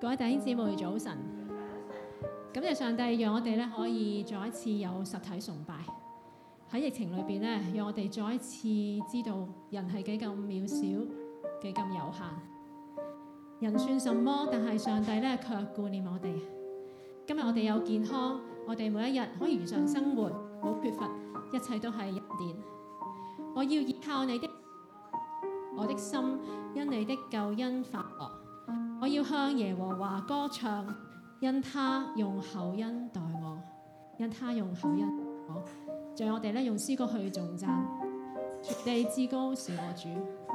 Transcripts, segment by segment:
各位弟兄姊妹早晨，感謝上帝讓我哋咧可以再一次有實體崇拜。喺疫情裏邊咧，讓我哋再一次知道人係幾咁渺小，幾咁有限。人算什麼？但係上帝咧卻顧念我哋。今日我哋有健康，我哋每一日可以如常生活，冇缺乏，一切都係恩典。我要依靠你的，我的心因你的救恩發樂。我要向耶和華歌唱，因他用厚恩待我，因他用厚恩待我。就讓我哋咧用詩歌去頌讚，全地至高是我主。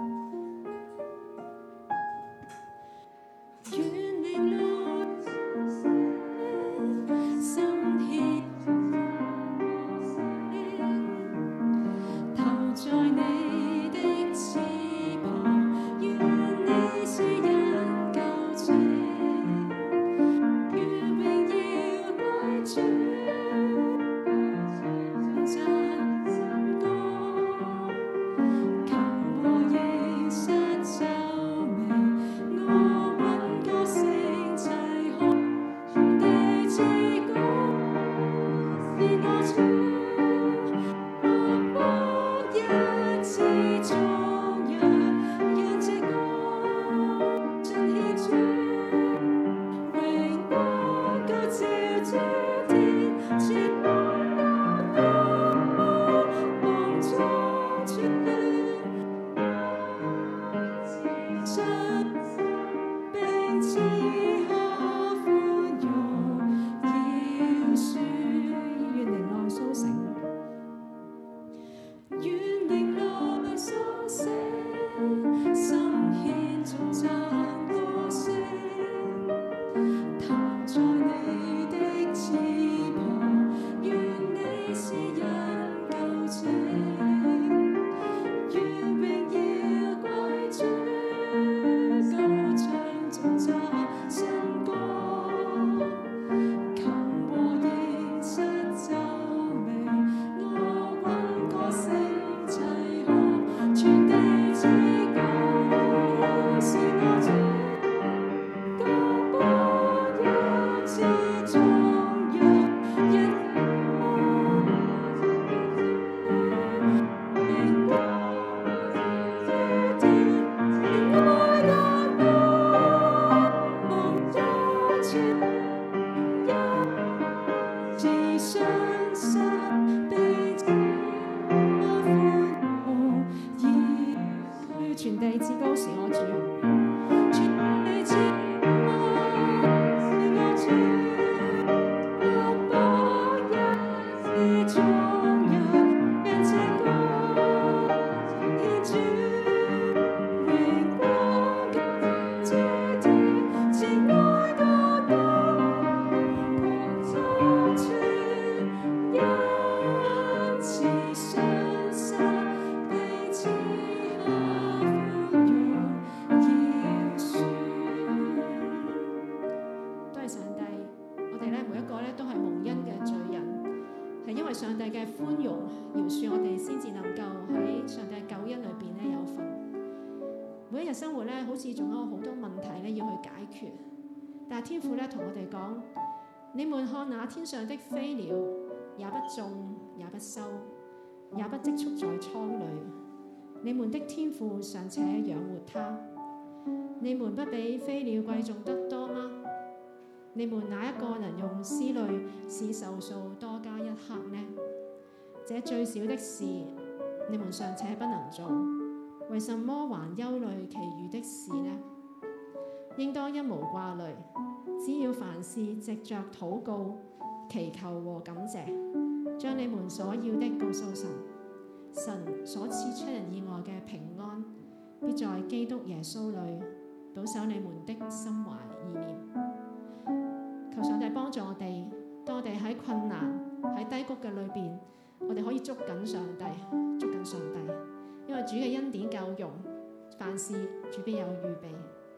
天父咧同我哋講：你們看那天上的飛鳥，也不種，也不收，也不積蓄在倉裏，你們的天父尚且養活它，你們不比飛鳥貴重得多嗎？你們哪一個能用思慮使壽數多加一刻呢？這最小的事，你們尚且不能做，為什麼還憂慮其餘的事呢？應當一無掛慮，只要凡事藉着禱告、祈求和感謝，將你們所要的告訴神。神所賜出人意外嘅平安，必在基督耶穌裏保守你們的心懷意念。求上帝幫助我哋，當我哋喺困難、喺低谷嘅裏邊，我哋可以捉緊上帝，捉緊上帝，因為主嘅恩典夠用，凡事主必有預備。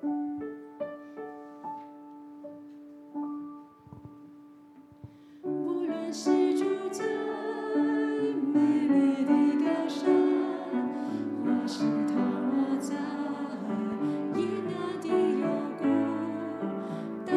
是住在美丽的高山，或是躺卧在阴暗的幽谷。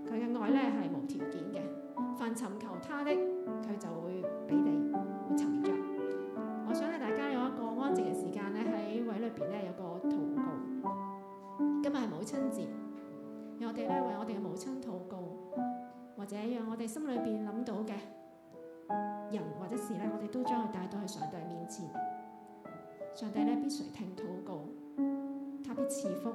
佢嘅愛咧係無條件嘅，凡尋求他的，佢就會俾你，會尋着。我想咧大家有一個安靜嘅時間咧喺位裏邊咧有個禱告。今日係母親節，讓我哋咧為我哋嘅母親禱告，或者讓我哋心裏邊諗到嘅人或者事咧，我哋都將佢帶到去上帝面前。上帝咧必垂聽禱告，他必賜福。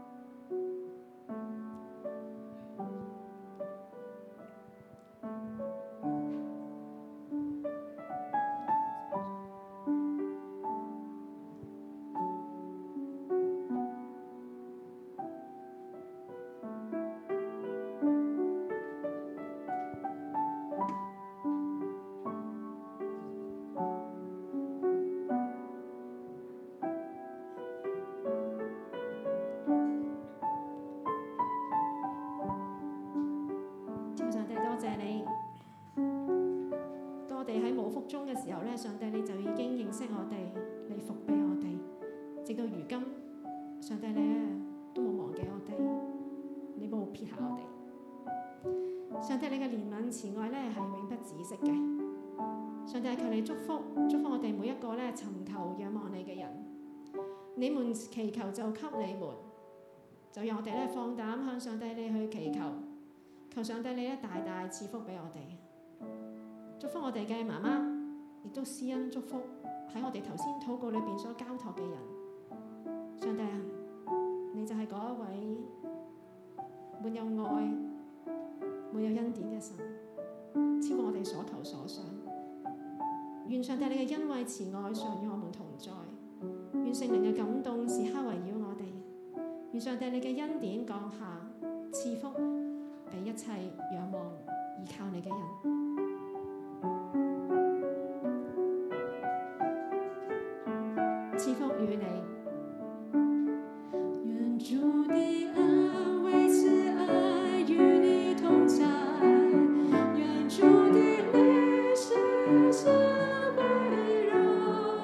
上帝你就已經認識我哋，你復俾我哋，直到如今，上帝你都冇忘記我哋，你冇撇下我哋。上帝你嘅憐憫慈愛係永不止息嘅。上帝求你祝福我哋每一個尋求仰望你嘅人。你們祈求就給你們，就讓我哋放膽向上帝你去祈求，求上帝你大大賜福俾我哋。祝福我哋嘅媽媽。亦都施恩祝福喺我哋頭先禱告裏邊所交託嘅人。上帝啊，你就係嗰一位滿有愛、滿有恩典嘅神，超過我哋所求所想。願上帝你嘅恩惠慈愛常與我們同在，願聖靈嘅感動時刻圍繞我哋，願上帝你嘅恩典降下賜福俾一切仰望依靠你嘅人。賜福與你。 願主的安慰慈愛與你同在，願主的律師是溫柔，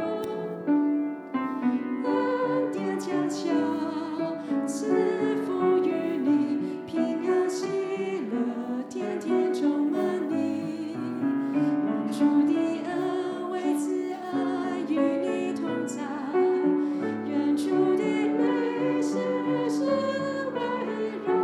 恩典加強，賜福與你，平安喜樂，天天充滿你。願主的安慰慈愛與你同在。主的律師是溫柔，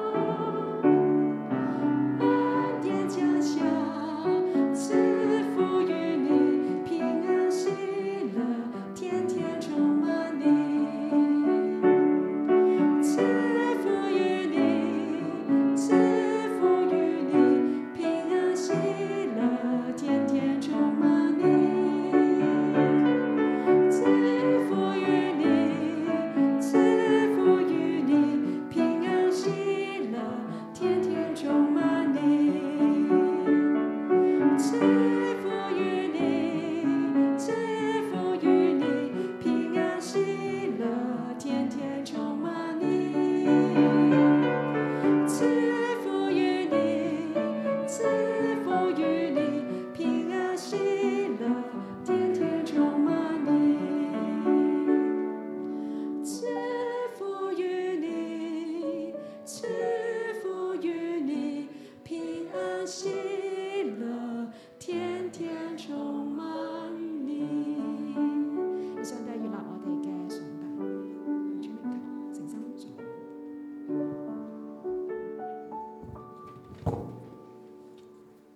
恩典加強，賜福與你，平安喜樂，天天充滿你。賜福於你，賜福於你，平安喜樂，天天充滿你。赐